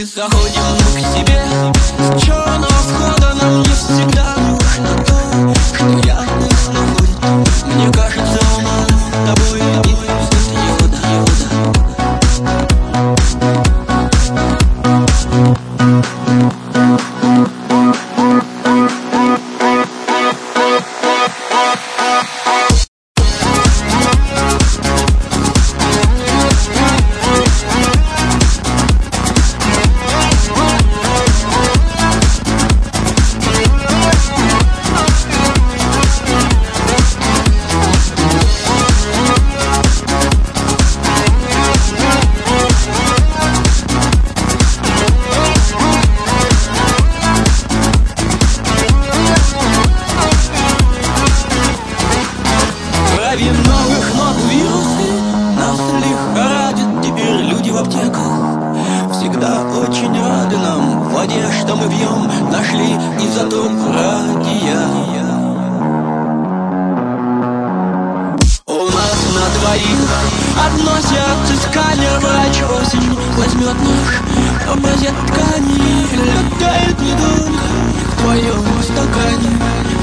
Заходим мы к тебе с черного входа. Нам не всегда нужно то, что ясность находит. Мне кажется, нам с тобой и светоеда. Новых нот вирусы нас лихорадят. Теперь люди в аптеках всегда очень рады нам. В воде, что мы пьем, нашли изотоп радия. У нас на двоих одно сердце, сканер. Врач осень возьмет наш образец ткани. Летает не только в твоем стакане.